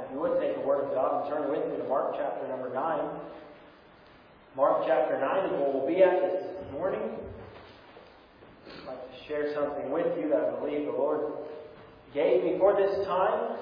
If you would take the Word of God and turn with me to Mark chapter number 9. Mark chapter 9 is where we'll be at this morning. I'd like to share something with you that I believe the Lord gave me for this time.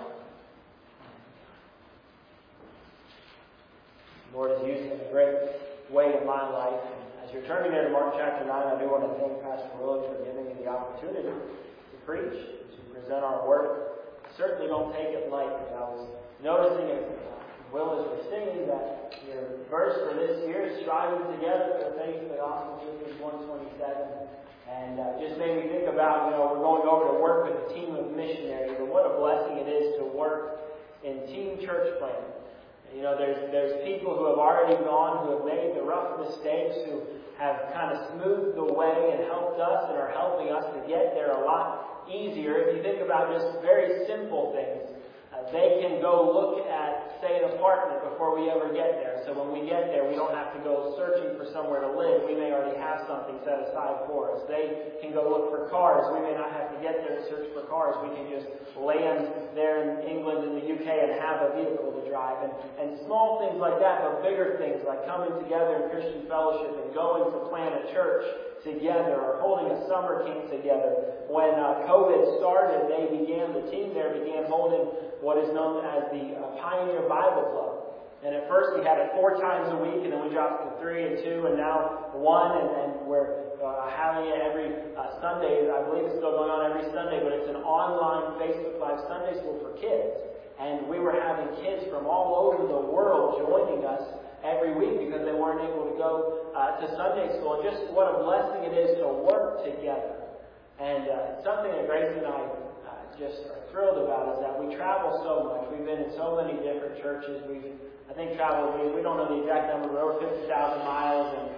The Lord has used it in a great way in my life. And as you're turning there to Mark chapter 9, I do want to thank Pastor Willard for giving me the opportunity to preach, to present our work. Certainly don't take it lightly. I was noticing as Will was singing that your verse for this year is striving together for the faith of the gospel, Philippians 1:27. And just made me think about, we're going over to work with a team of missionaries, and what a blessing it is to work in team church planting. There's people who have already gone, who have made the rough mistakes, who have kind of smoothed the way and helped us and are helping us to get there a lot easier. If you think about just very simple things, they can go look at, say, an apartment before we ever get there. So when we get there, we don't have to go searching for somewhere to live. We may already have something set aside for us. They can go look for cars. We may not have to get there to search for cars. We can just land there in England and the UK and have a vehicle to drive. And small things like that, but bigger things like coming together in Christian fellowship and going to plant a church together or holding a summer camp together. When COVID started, the team there began holding what is known as the Pioneer Bible Club. And at first we had it 4 times a week, and then we dropped it to 3 and 2, and now 1, and we're having it every Sunday. I believe it's still going on every Sunday, but it's an online Facebook Live Sunday school for kids. And we were having kids from all over the world joining us every week because they weren't able to go to Sunday school. And just what a blessing it is to work together. And something that Grace and I just are thrilled about is that we travel so much. We've been in so many different churches. I think traveled, we don't know the exact number, but over 50,000 miles, and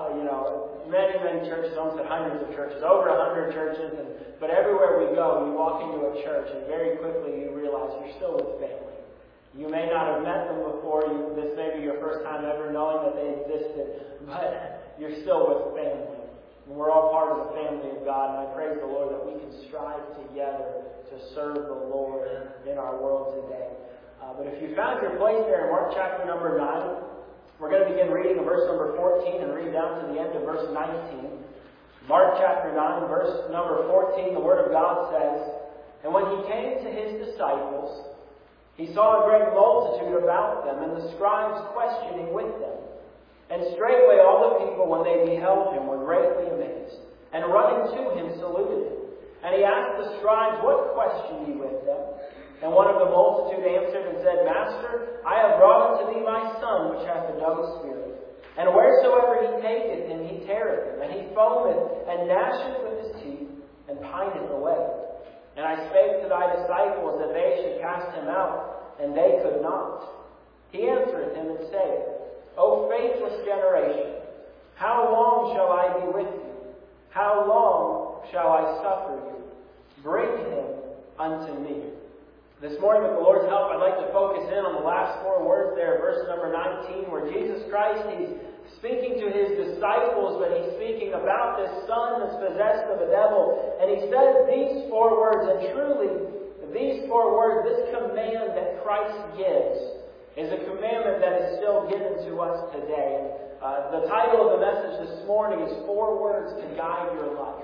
many churches, almost hundreds of churches, over 100 churches. But everywhere we go, you walk into a church, and very quickly you realize you're still with family. You may not have met them before. This may be your first time ever knowing that they existed, but you're still with family. And we're all part of the family of God, and I praise the Lord that we can strive together to serve the Lord in our world today. But if you found your place there in Mark chapter number 9, we're going to begin reading in verse number 14 and read down to the end of verse 19. Mark chapter 9, verse number 14, the Word of God says, "And when he came to his disciples, he saw a great multitude about them, and the scribes questioning with them. And straightway all the people, when they beheld him, were greatly amazed, and running to him saluted him. And he asked the scribes, What question ye with them? And one of the multitude answered and said, Master, I have brought unto thee my son, which hath a dumb spirit. And wheresoever he taketh him, he teareth him, and he foameth, and gnasheth with his teeth, and pineth away. And I spake to thy disciples that they should cast him out, and they could not. He answereth him and saith, O faithless generation, how long shall I be with you? How long shall I suffer you? Bring him unto me." This morning, with the Lord's help, I'd like to focus in on the last 4 words there, verse number 19, where Jesus Christ, he's speaking to his disciples, but he's speaking about this son that's possessed of the devil. And he says these 4 words, and truly, these 4 words, this command that Christ gives, is a commandment that is still given to us today. The title of the message this morning is 4 words to guide your life.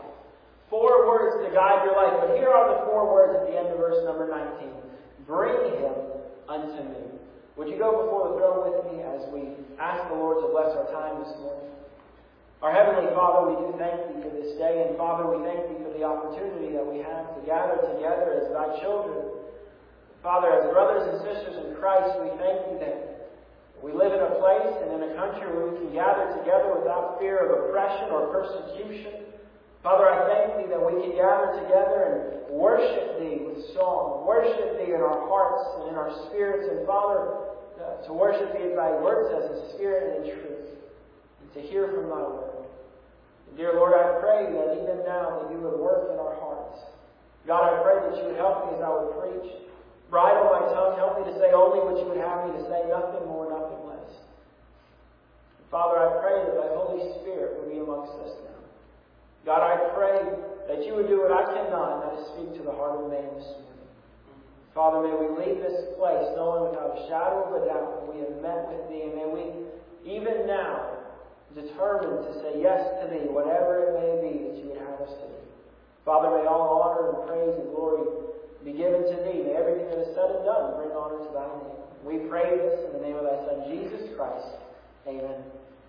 4 words to guide your life. But here are the 4 words at the end of verse number 19. Bring him unto me. Would you go before the throne with me as we ask the Lord to bless our time this morning? Our Heavenly Father, we do thank Thee for this day. And Father, we thank Thee for the opportunity that we have to gather together as Thy children. Father, as brothers and sisters in Christ, we thank Thee that we live in a place and in a country where we can gather together without fear of oppression or persecution. Father, I thank Thee that we can gather together and worship Thee with song, worship Thee in our hearts and in our spirits, and Father, to worship Thee as Thy Word says, in spirit and in truth, and to hear from Thy Word. And dear Lord, I pray that even now that You would work in our hearts. God, I pray that You would help me as I would preach. Bridle my tongue, help me to say only what You would have me to say, nothing more, nothing less. And Father, I pray that Thy Holy Spirit would be amongst us now. God, I pray that You would do what I cannot, and that is speak to the heart of man this morning. Father, may we leave this place knowing without a shadow of a doubt that we have met with Thee. And may we, even now, determine to say yes to Thee, whatever it may be that You would have us to do. Father, may all honor and praise and glory be given to Thee. May everything that is said and done bring honor to Thy name. We pray this in the name of Thy Son, Jesus Christ. Amen.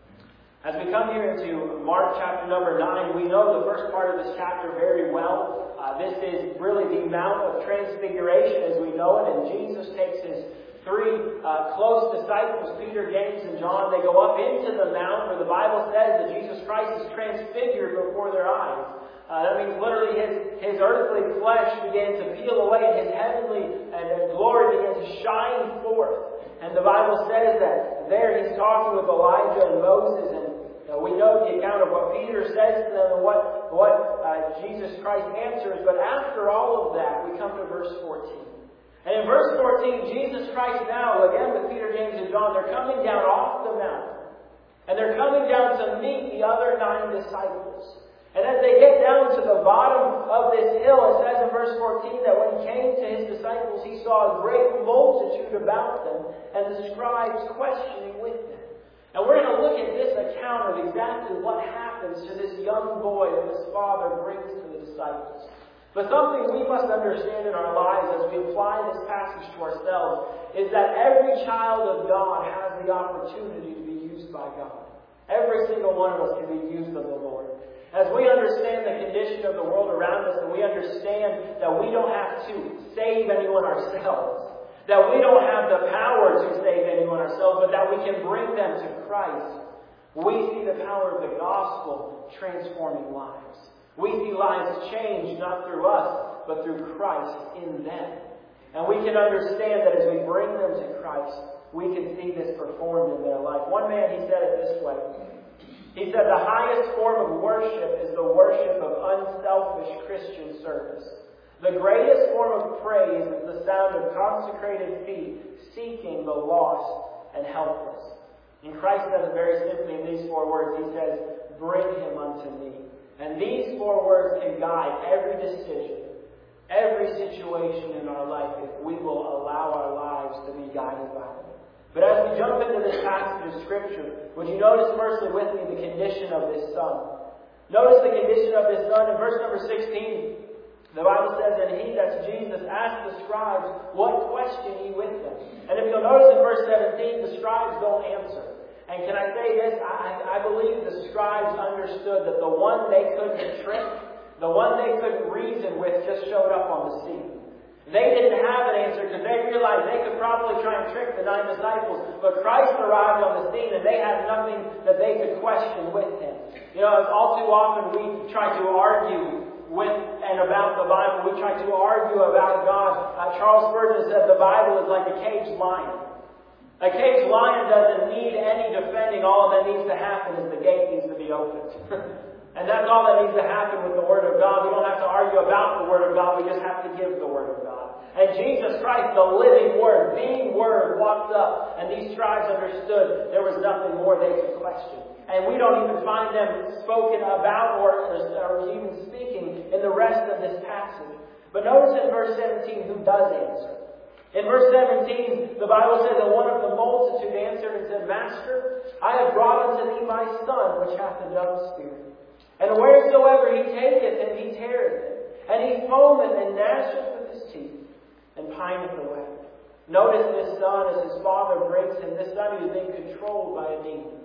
As we come here into Mark chapter number 9, we know the first part of this chapter very well. This is really the Mount of Transfiguration as we know it, and Jesus takes His three close disciples, Peter, James, and John. They go up into the mount where the Bible says that Jesus Christ is transfigured before their eyes. That means literally his earthly flesh began to peel away and His heavenly and glory began to shine forth. And the Bible says that there He's talking with Elijah and Moses, and we know the account of what Peter says to them and what Jesus Christ answers. But after all of that, we come to verse 14. And in verse 14, Jesus Christ now, again with Peter, James, and John, they're coming down off the mountain. And they're coming down to meet the other 9 disciples. And as they get down to the bottom of this hill, it says in verse 14 that when He came to His disciples, He saw a great multitude about them and the scribes questioning with them. And we're going to look at this account of exactly what happens to this young boy that his father brings to the disciples. But something we must understand in our lives as we apply this passage to ourselves is that every child of God has the opportunity to be used by God. Every single one of us can be used of the Lord. As we understand the condition of the world around us, and we understand that we don't have to save anyone ourselves, that we don't have the power to save anyone ourselves, but that we can bring them to Christ, we see the power of the gospel transforming lives. We see lives changed not through us, but through Christ in them. And we can understand that as we bring them to Christ, we can see this performed in their life. One man, he said it this way. He said, the highest form of worship is the worship of unselfish Christian service. The greatest form of praise is the sound of consecrated feet seeking the lost and helpless. And Christ says it very simply in these 4 words. He says, bring him unto me. And these 4 words can guide every decision, every situation in our life if we will allow our lives to be guided by them. But as we jump into this passage of Scripture, would you notice firstly with me the condition of this son? Notice the condition of this son in verse number 16. The Bible says, and He, that's Jesus, asked the scribes, what question ye with them? And if you'll notice in verse 17, the scribes don't answer. And can I say this? I believe the scribes understood that the one they couldn't trick, the one they couldn't reason with, just showed up on the scene. They didn't have an answer because they realized they could probably try and trick the 9 disciples. But Christ arrived on the scene and they had nothing that they could question with Him. You know, all too often we try to argue with and about the Bible. We try to argue about God. Charles Spurgeon said the Bible is like a caged lion. A caged lion doesn't need any defending. All that needs to happen is the gate needs to be opened. And that's all that needs to happen with the Word of God. We don't have to argue about the Word of God. We just have to give the Word of God. And Jesus Christ, the living Word, being Word, walked up. And these scribes understood there was nothing more they could question. And we don't even find them spoken about or even speaking in the rest of this passage. But notice in verse 17 who does answer. In verse 17, the Bible says that one of the multitude answered and said, Master, I have brought unto thee my son, which hath a dumb spirit. And wheresoever he taketh him, he teareth it. And he foameth and gnasheth with his teeth, and pineth away. Notice this son, as his father brings him, this son who is being controlled by a demon.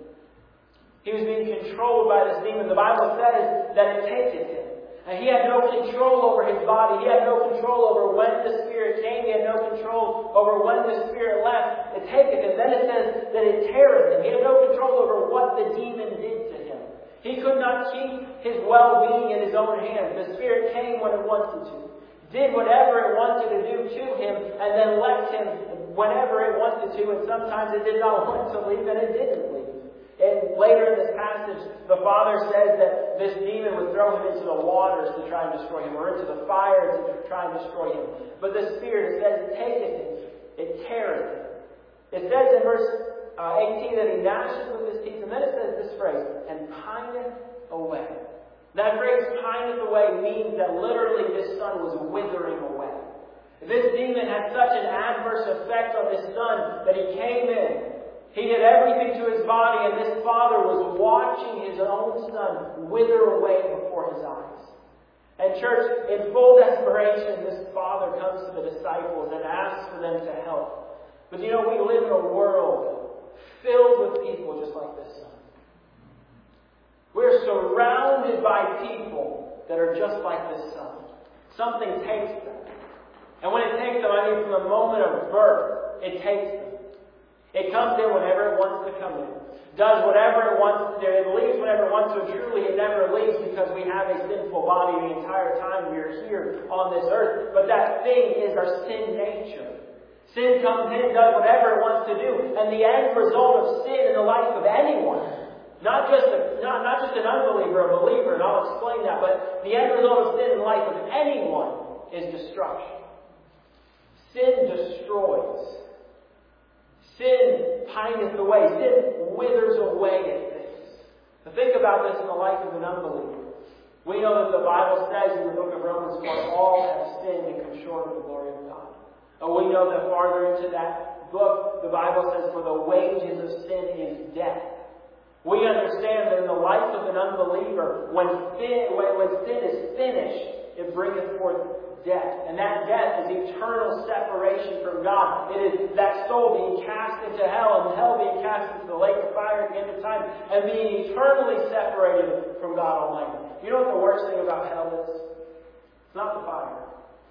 He was being controlled by this demon. The Bible says that it taketh him. And he had no control over his body. He had no control over when the Spirit came. He had no control over when the Spirit left. It taketh him. Then it says that it teareth him. He had no control over what the demon did to him. He could not keep his well-being in his own hands. The Spirit came when it wanted to, did whatever it wanted to do to him, and then left him whenever it wanted to. And sometimes it did not want to leave, and it didn't leave. And later in this passage, the Father says that this demon would throw him into the waters to try and destroy him, or into the fire to try and destroy him. But the Spirit, it says, it taketh him, it teareth him. It says in verse 18 that he gnashes with his teeth, and then it says this phrase, and pineth away. That phrase, pineth away, means that literally this son was withering away. This demon had such an adverse effect on his son that he came in. He did everything to his body, and this father was watching his own son wither away before his eyes. And church, in full desperation, this father comes to the disciples and asks for them to help. But we live in a world filled with people just like this son. We're surrounded by people that are just like this son. Something takes them. And when it takes them, from the moment of birth, it takes them. It comes in whenever it wants to come in. Does whatever it wants to do. It leaves whenever it wants to. Truly, it never leaves because we have a sinful body the entire time we are here on this earth. But that thing is our sin nature. Sin comes in, does whatever it wants to do. And the end result of sin in the life of anyone, not just an unbeliever, a believer, and I'll explain that, but the end result of sin in the life of anyone is destruction. Sin destroys. Sin pineth away. Sin withers away at things. But think about this in the life of an unbeliever. We know that the Bible says in the book of Romans, for all have sinned and come short of the glory of God. And we know that farther into that book, the Bible says, for the wages of sin is death. We understand that in the life of an unbeliever, when sin is finished, it bringeth forth death. And that death is eternal separation from God. It is that soul being cast into hell, and hell being cast into the lake of fire at the end of time, and being eternally separated from God Almighty. You know what the worst thing about hell is? It's not the fire.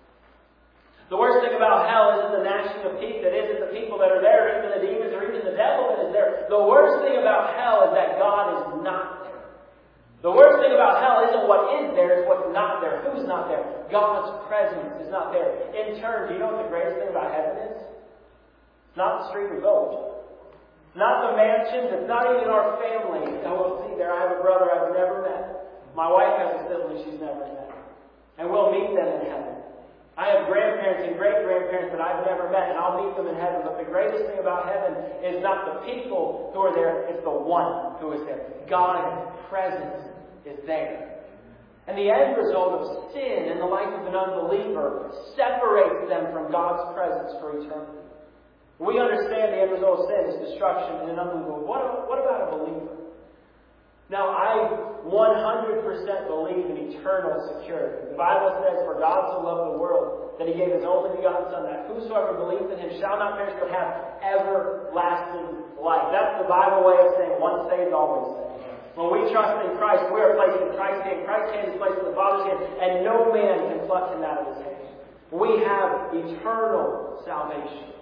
The worst thing about hell isn't the gnashing of teeth. It isn't the people that are there, or even the demons, or even the devil that is there. The worst thing about hell is that God is not there. The worst thing about hell isn't what is there, it's what's not there. Who's not there? God's presence is not there. In turn, do you know what the greatest thing about heaven is? It's not the street of gold. It's not the mansions. It's not even our family. And we'll see there, I have a brother I've never met. My wife has a sibling she's never met. And we'll meet them in heaven. I have grandparents and great-grandparents that I've never met, and I'll meet them in heaven. But the greatest thing about heaven is not the people who are there, it's the one who is there. God's presence is there. And the end result of sin in the life of an unbeliever separates them from God's presence for eternity. We understand the end result of sin is destruction in an unbeliever. What about a believer? Now, I 100% believe in eternal security. The Bible says, for God so loved the world that He gave His only begotten Son, that whosoever believes in Him shall not perish but have everlasting life. That's the Bible way of saying once saved, always saved. When we trust in Christ, we are placed in Christ's hand. Christ's hand is placed in the Father's hand, and no man can pluck Him out of His hand. We have eternal salvation.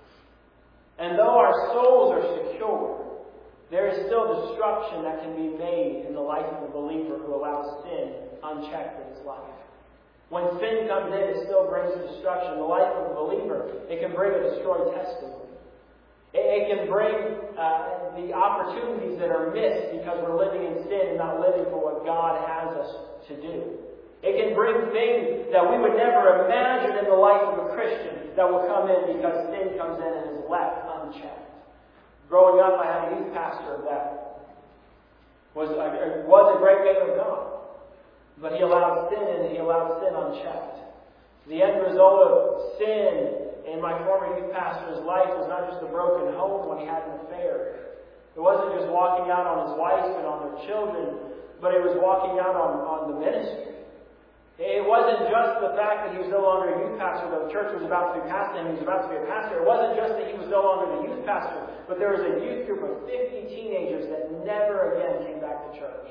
And though our souls are secure, there is still destruction that can be made in the life of a believer who allows sin unchecked in his life. When sin comes in, it still brings destruction. In the life of a believer, it can bring a destroyed testimony. It can bring the opportunities that are missed because we're living in sin and not living for what God has us to do. It can bring things that we would never imagine in the life of a Christian that will come in because sin comes in and is left unchecked. Growing up, I had a youth pastor that was a great man of God. But he allowed sin in, and he allowed sin unchecked. The end result of sin in my former youth pastor's life was not just a broken home when he had an affair. It wasn't just walking out on his wife and on their children, but it was walking out on the ministry. It wasn't just the fact that he was no longer a youth pastor, that the church was about to be passed him, he was about to be a pastor. It wasn't just that he was no longer the youth pastor, but there was a youth group of 50 teenagers that never again came back to church.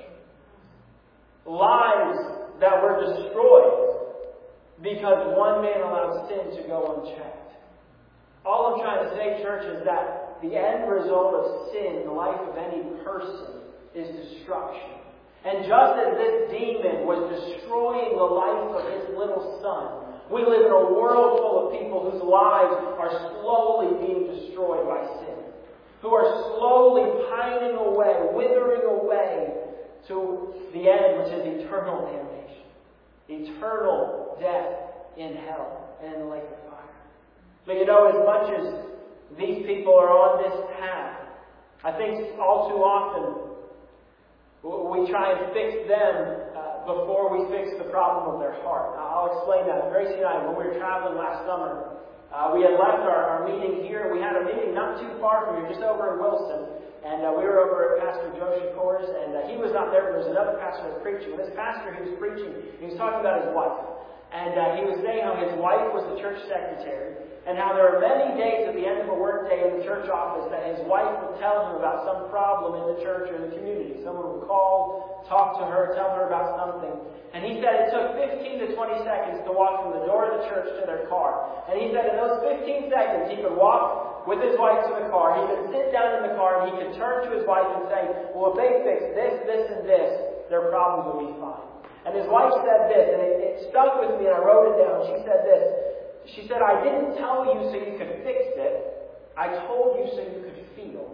Lives that were destroyed because one man allowed sin to go unchecked. All I'm trying to say, church, is that the end result of sin in the life of any person is destruction. And just as this demon was destroying the life of his little son, we live in a world full of people whose lives are slowly being destroyed by sin, who are slowly pining away, withering away to the end, which is eternal damnation, eternal death in hell and in the lake of fire. But as much as these people are on this path, I think all too often We try and fix them before we fix the problem of their heart. I'll explain that. Gracie and I, when we were traveling last summer, we had left our meeting here. We had a meeting not too far from here, just over in Wilson. And we were over at Pastor Joe Shakor's, and he was not there, but there was another pastor that was preaching. And this pastor, he was preaching, he was talking about his wife. And he was saying how his wife was the church secretary, and how there are many days at the end of a work day in the church office that his wife would tell him about some problem in the church or the community. Someone would call, talk to her, tell her about something. And he said it took 15 to 20 seconds to walk from the door of the church to their car. And he said in those 15 seconds he could walk with his wife to the car, he could sit down in the car, and he could turn to his wife and say, well, if they fix this, this, and this, their problems will be fine. And his wife said this, and it stuck with me, and I wrote it down. She said this. She said, I didn't tell you so you could fix it. I told you so you could feel.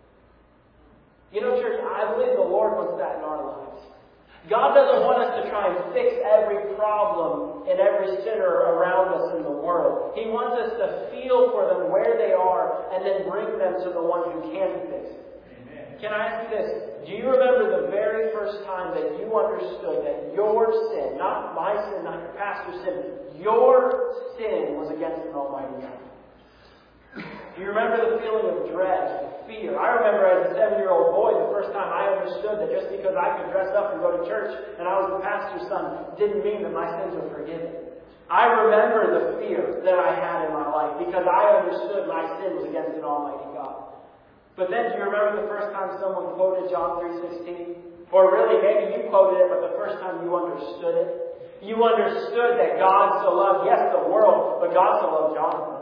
You know, church, I believe the Lord wants that in our lives. God doesn't want us to try and fix every problem and every sinner around us in the world. He wants us to feel for them where they are and then bring them to the one who can fix it. Amen. Can I ask you this? Do you remember the very first time that you understood that your sin, not my sin, not your pastor's sin, your sin was against an almighty God? Do you remember the feeling of dread, of fear? I remember as a 7-year-old boy, the first time I understood that just because I could dress up and go to church and I was the pastor's son didn't mean that my sins were forgiven. I remember the fear that I had in my life because I understood my sin was against an almighty God. But then do you remember the first time someone quoted John 3:16? Or really, maybe you quoted it, but the first time you understood it? You understood that God so loved, yes, the world, but God so loved Jonathan.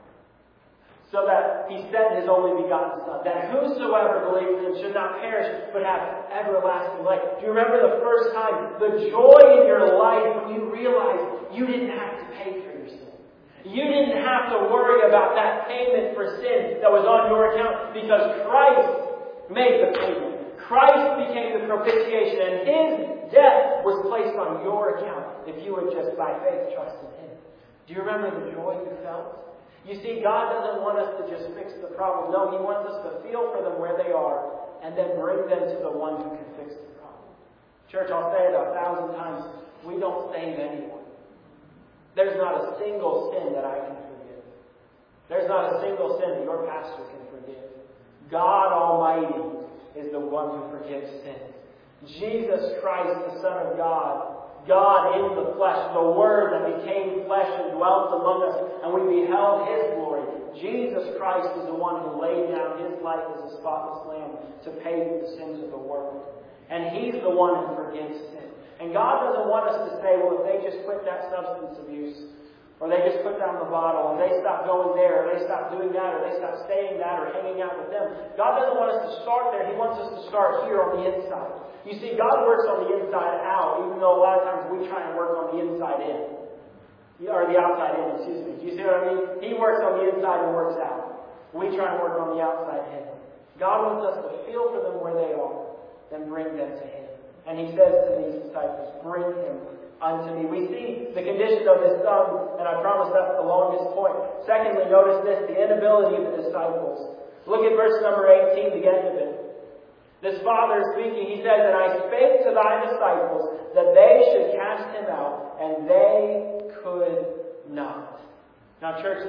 So that He sent His only begotten Son, that whosoever believes in Him should not perish, but have everlasting life. Do you remember the first time, the joy in your life when you realized you didn't have to pay for your sin? You didn't have to worry about that payment for sin that was on your account because Christ made the payment. Christ became the propitiation, and His death was placed on your account if you would just by faith trust in Him. Do you remember the joy you felt? You see, God doesn't want us to just fix the problem. No, He wants us to feel for them where they are and then bring them to the one who can fix the problem. Church, I'll say it 1,000 times. We don't save anyone. There's not a single sin that I can forgive. There's not a single sin that your pastor can forgive. God Almighty is the one who forgives sins. Jesus Christ, the Son of God, God in the flesh, the Word that became flesh and dwelt among us, and we beheld His glory. Jesus Christ is the one who laid down His life as a spotless lamb to pay for the sins of the world. And He's the one who forgives sin. And God doesn't want us to say, well, if they just quit that substance abuse, or they just put down the bottle, and they stop going there, or they stop doing that, or they stop saying that, or hanging out with them. God doesn't want us to start there. He wants us to start here on the inside. You see, God works on the inside out, even though a lot of times we try and work on the inside in. Or the outside in, excuse me. Do you see what I mean? He works on the inside and works out. We try and work on the outside in. God wants us to feel for them where they are, then bring them to Him. And He says to these disciples, bring him unto me. We see the condition of this son, and I promise that's the longest point. Secondly, notice this, the inability of the disciples. Look at verse number 18, the end of it. This father is speaking, he says, and I spake to thy disciples that they should cast him out, and they could not. Now, church,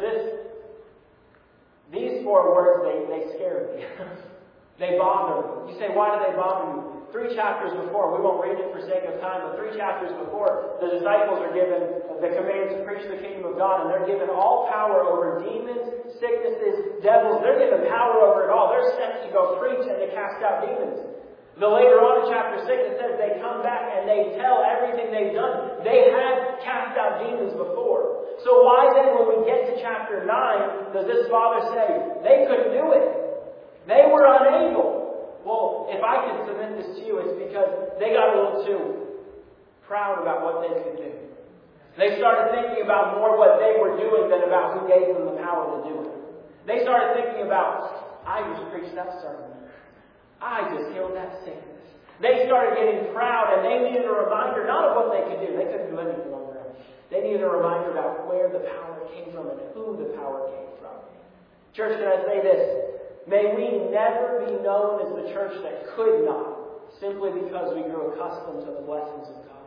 these 4 words, they scare me. They bother me. You say, why do they bother you? 3 chapters before, we won't read it for sake of time, but 3 chapters before, the disciples are given the command to preach the kingdom of God, and they're given all power over demons, sicknesses, devils. They're given power over it all. They're sent to go preach and to cast out demons. The later on in chapter 6, it says they come back and they tell everything they've done. They had cast out demons before. So why then, when we get to chapter 9, does this father say they couldn't do it? They were unable. Well, if I can submit this to you, it's because they got a little too proud about what they could do. They started thinking about more what they were doing than about who gave them the power to do it. They started thinking about, I just preached that sermon. I just healed that sickness. They started getting proud, and they needed a reminder, not of what they could do. They couldn't do anything on their own. They needed a reminder about where the power came from and who the power came from. Church, can I say this? May we never be known as the church that could not simply because we grew accustomed to the blessings of God.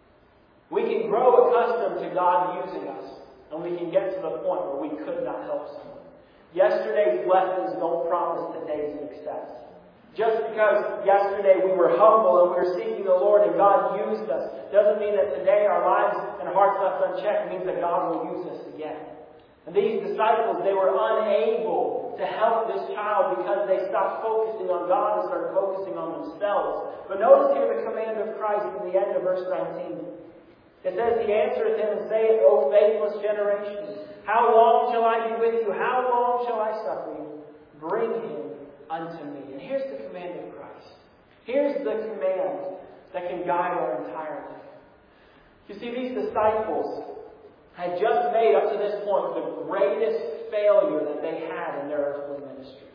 We can grow accustomed to God using us, and we can get to the point where we could not help someone. Yesterday's blessings don't promise today's success. Just because yesterday we were humble and we were seeking the Lord and God used us, doesn't mean that today our lives and hearts left unchecked means that God will use us again. And these disciples, they were unable to help this child because they stopped focusing on God and started focusing on themselves. But notice here the command of Christ in the end of verse 19. It says, He answereth him and saith, O faithless generation, how long shall I be with you? How long shall I suffer you? Bring him unto me. And here's the command of Christ. Here's the command that can guide our entire life. You see, these disciples had just made up to this point the greatest failure that they had in their earthly ministry.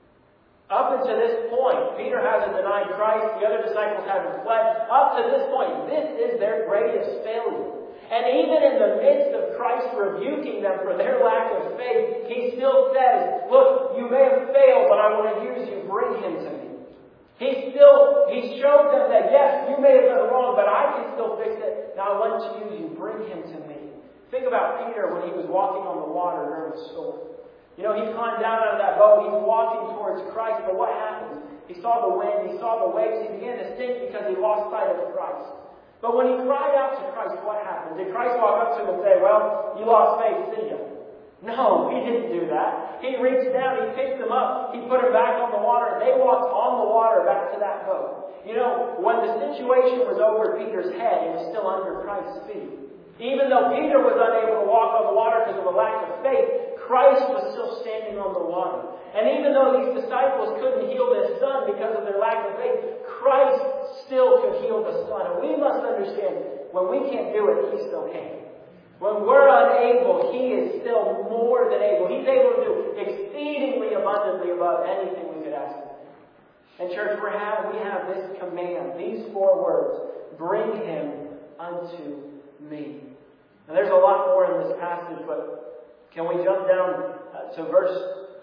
Up until this point, Peter hasn't denied Christ, the other disciples haven't fled. Up to this point, this is their greatest failure. And even in the midst of Christ rebuking them for their lack of faith, He still says, look, you may have failed, but I want to use you. Bring him to me. He showed them that, yes, you may have done wrong, but I can still fix it. Now I want to use you. Bring him to me. Think about Peter when he was walking on the water during the storm. You know, he climbed down out of that boat. He's walking towards Christ, but what happens? He saw the wind. He saw the waves. He began to sink because he lost sight of Christ. But when he cried out to Christ, what happened? Did Christ walk up to him and say, well, you lost faith, see ya? No, He didn't do that. He reached down, He picked him up, He put him back on the water. They walked on the water back to that boat. You know, when the situation was over Peter's head, it was still under Christ's feet. Even though Peter was unable to walk on the water because of a lack of faith, Christ was still standing on the water. And even though these disciples couldn't heal this son because of their lack of faith, Christ still could heal the son. And we must understand, when we can't do it, He still can. When we're unable, He is still more than able. He's able to do exceedingly abundantly above anything we could ask Him. And church, we have this command, these 4 words, bring him unto me. Now there's a lot more in this passage, but can we jump down to verse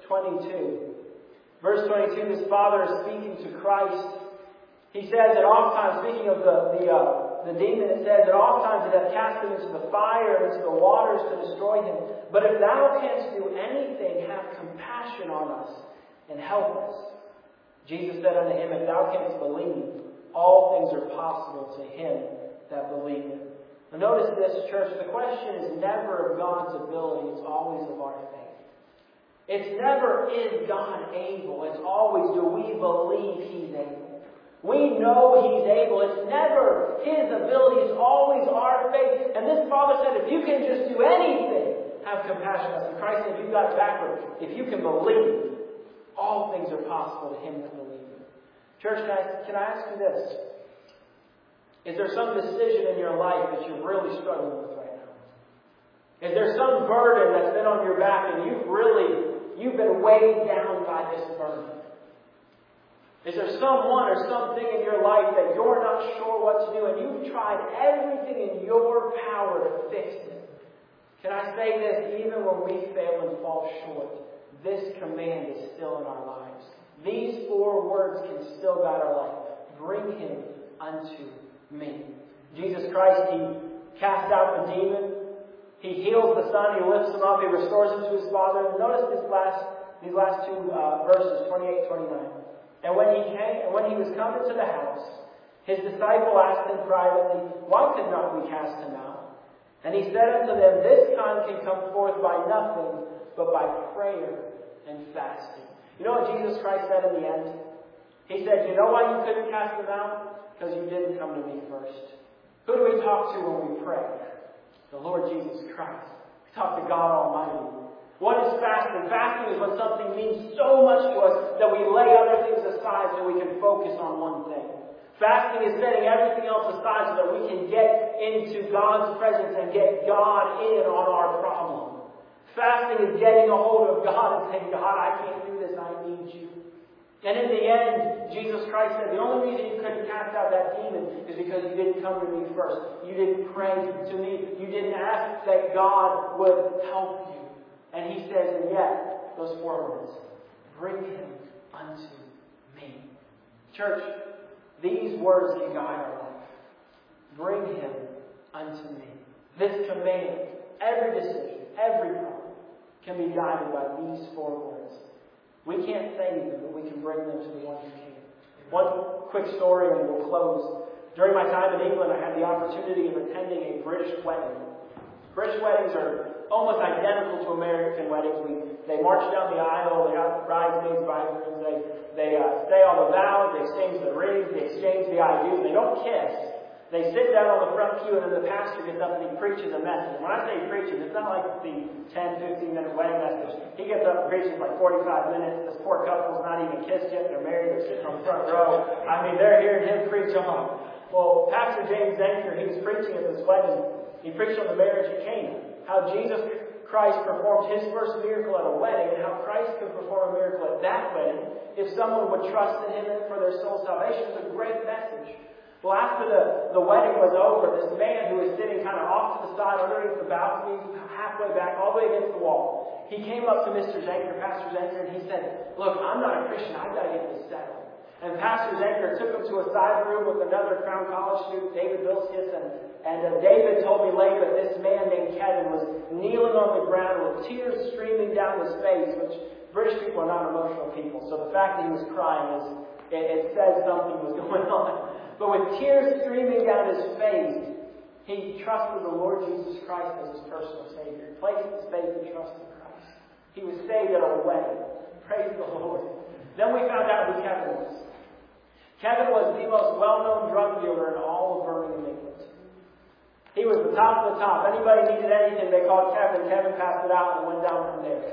22? Verse 22, this father is speaking to Christ. He says that oftentimes, speaking of the demon, it says that oftentimes it hath cast him into the fire and into the waters to destroy him. But if thou canst do anything, have compassion on us and help us. Jesus said unto him, if thou canst believe, all things are possible to him that believeth. Now notice this, church. The question is never of God's ability. It's always of our faith. It's never, is God able? It's always, do we believe He's able? We know He's able. It's never His ability. It's always our faith. And this father said, if you can just do anything, have compassion on us. And Christ said, you've got it backwards. If you can believe, all things are possible to him that believeth. Church, can I ask you this? Is there some decision in your life that you're really struggling with right now? Is there some burden that's been on your back and you've been weighed down by this burden? Is there someone or something in your life that you're not sure what to do and you've tried everything in your power to fix it? Can I say this? Even when we fail and fall short, this command is still in our lives. These 4 words can still guide our life. Bring him unto me. Jesus Christ, He casts out the demon. He heals the son. He lifts him up. He restores him to his father. And notice these last 2 verses, 28, 29. And when he was come into the house, his disciple asked him privately, why could not we cast him out? And he said unto them, this kind can come forth by nothing but by prayer and fasting. You know what Jesus Christ said in the end? He said, you know why you couldn't cast him out? Because you didn't come to me first. Who do we talk to when we pray? The Lord Jesus Christ. We talk to God Almighty. What is fasting? Fasting is when something means so much to us that we lay other things aside so we can focus on one thing. Fasting is setting everything else aside so that we can get into God's presence and get God in on our problem. Fasting is getting a hold of God and saying, God, I can't do this. I need you. And in the end, Jesus Christ said, the only reason you couldn't cast out that demon is because you didn't come to me first. You didn't pray to me. You didn't ask that God would help you. And He says, and yet, those 4 words, bring him unto me. Church, These words can guide our life. Bring him unto me. This command, every decision, every problem, can be guided by these 4 words. We can't save them, but we can bring them to the one who can. One quick story and we'll close. During my time in England, I had the opportunity of attending a British wedding. British weddings are almost identical to American weddings. They march down the aisle, they got the bridesmaids, bridegrooms, they say all the vows, they exchange the rings, they exchange the I do's, they don't kiss. They sit down on the front pew and then the pastor gets up and he preaches a message. And when I say preaches, it's not like the 10, 15-minute wedding message. He gets up and preaches like 45 minutes. This poor couple's not even kissed yet. They're married. They're sitting on the front row. I mean, they're hearing him preach on. Well, Pastor James Zanker, he was preaching at this wedding. He preached on the marriage at Cana. How Jesus Christ performed his first miracle at a wedding and how Christ could perform a miracle at that wedding if someone would trust in him for their soul salvation. It was a great message. Well, after the wedding was over, this man who was sitting kind of off to the side underneath the balcony, halfway back, all the way against the wall, he came up to Mr. Zanker, Pastor Zanker, and he said, "Look, I'm not a Christian. I've got to get this settled." And Pastor Zanker took him to a side room with another Crown College student, David Bilskis, and David told me later that this man named Kevin was kneeling on the ground with tears streaming down his face, which British people are not emotional people, so the fact that he was crying it says something was going on. But with tears streaming down his face, he trusted the Lord Jesus Christ as his personal Savior. He placed his faith and trust in Christ. He was saved at a wedding. Praise the Lord. Then we found out who Kevin was. Kevin was the most well-known drug dealer in all of Birmingham, England. He was the top of the top. Anybody needed anything, they called Kevin. Kevin passed it out and went down from there.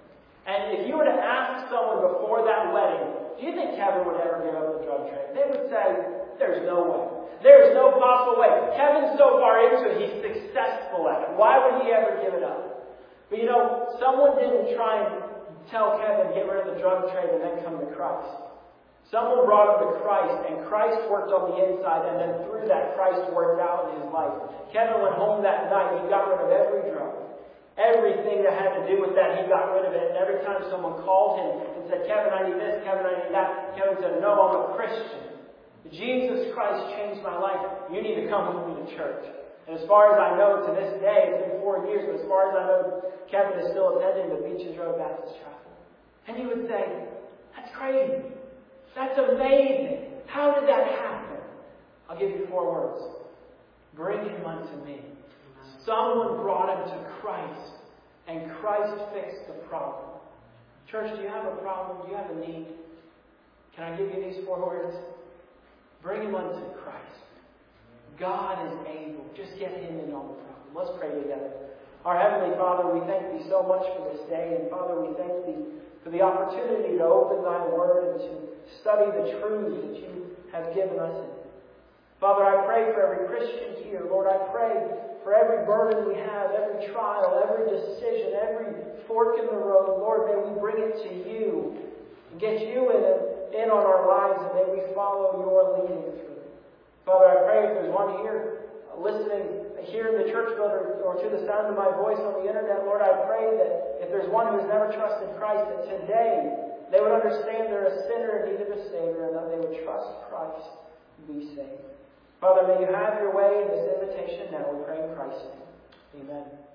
And if you were to ask someone before that wedding, do you think Kevin would ever give up the drug trade? They would say, there's no way. There's no possible way. Kevin's so far into it, he's successful at it. Why would he ever give it up? But you know, someone didn't try and tell Kevin, get rid of the drug trade and then come to Christ. Someone brought him to Christ, and Christ worked on the inside, and then through that, Christ worked out in his life. Kevin went home that night, he got rid of every drug. Everything that had to do with that, he got rid of it. And every time someone called him and said, Kevin, I need this, Kevin, I need that, Kevin said, no, I'm a Christian. Jesus Christ changed my life. You need to come with me to church. And as far as I know, to this day, it's been 4 years, but as far as I know, Kevin is still attending the Beaches Road Baptist Chapel. And he would say, that's crazy. That's amazing. How did that happen? I'll give you 4 words. Bring him unto me. Someone brought him to Christ, and Christ fixed the problem. Church, do you have a problem? Do you have a need? Can I give you these 4 words? Bring him unto Christ. God is able. Just get him in on the problem. Let's pray together. Our Heavenly Father, we thank Thee so much for this day. And Father, we thank Thee for the opportunity to open Thy Word and to study the truths that You have given us. Father, I pray for every Christian here. Lord, I pray for every burden we have, every trial, every decision, every fork in the road. Lord, may we bring it to You and get You in on our lives, and may we follow Your leading through. Father, I pray if there's one here listening here in the church building or to the sound of my voice on the internet, Lord, I pray that if there's one who has never trusted Christ, that today they would understand they're a sinner in need of a Savior, and that they would trust Christ and be saved. Father, may You have Your way in this invitation now. We pray in Christ's name. Amen.